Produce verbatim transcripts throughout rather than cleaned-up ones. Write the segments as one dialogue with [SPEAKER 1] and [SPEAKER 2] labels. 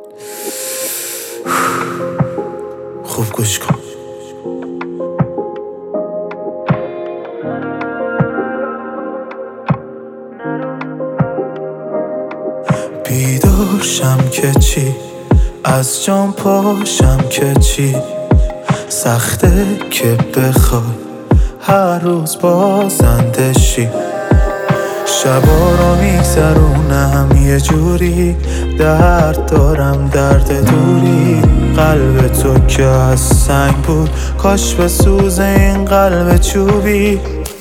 [SPEAKER 1] خوب گوش کن. بیدارشم که چی، از جام پاشم که چی، سخته که بخوای هر روز بازنده شی. شبا رو میگذرونم یه جوری، درد دارم درد دوری. قلب تو که از سنگ بود، کاش به سوز این قلب چوبی.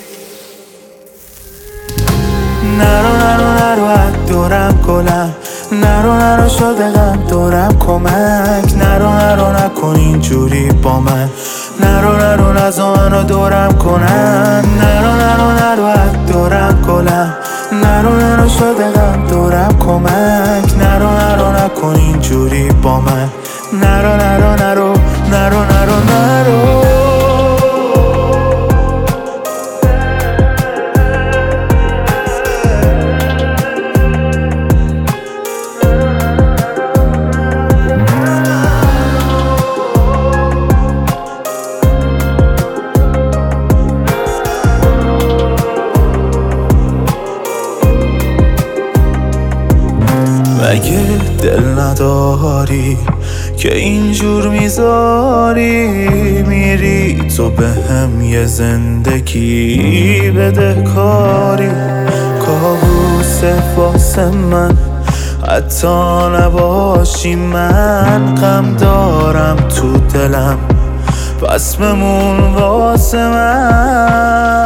[SPEAKER 1] نرو نرو نرو از دورم گلم، نرو نرو شده غم دورم کمک. نرو نرو نکن اینجوری با من، نرو نرو نزا منو دورم کنن. نرو نرو نرو از دورم گلم، نرو نرو شده غم دورم کمک. نرو نرو نکن اینجوری با من، نرو نرو نرو نرو نرو نرو. مگه دل نداری که اینجور میذاری؟ میری تو به هم یه زندگی بده کاری. کابوس واسه من حتی نباشی، من غم دارم تو دلم، پس بمون واسه من.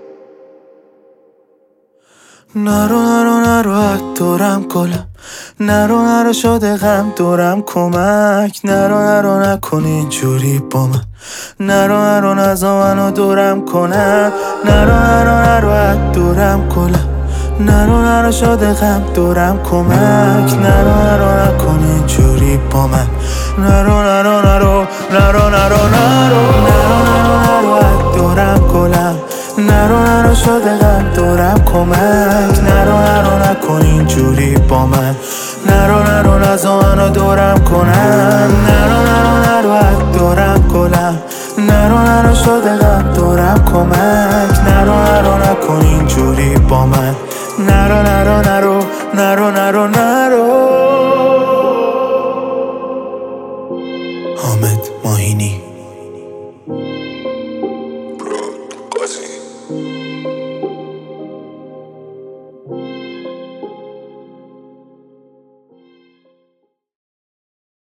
[SPEAKER 1] نرو نرو نرو از دورم گلم، نرو نرو شده غم دورم کمک. نرو نرو نکن اینجوری با من، نرو نرو نزا منو دورم کنن. نرو نرو نرو از دورم گلم، نرو نرو شده غم دورم کمک. نرو نرو نکن اینجوری با من، نرو نرو نرو نرو نرو نرو. نرو نرو نرو از دورم گلم، نرو نرو شده غم دورم کمک. نرو نرو نکن اینجوری با من، نرو نرو نزا منو دورم کنن. نرو نرو نرو از دورم گلم، نرو نرو شده غم دورم کمک. نرو نرو نکن اینجوری با من، نرو نرو نرو نرو نرو نرو.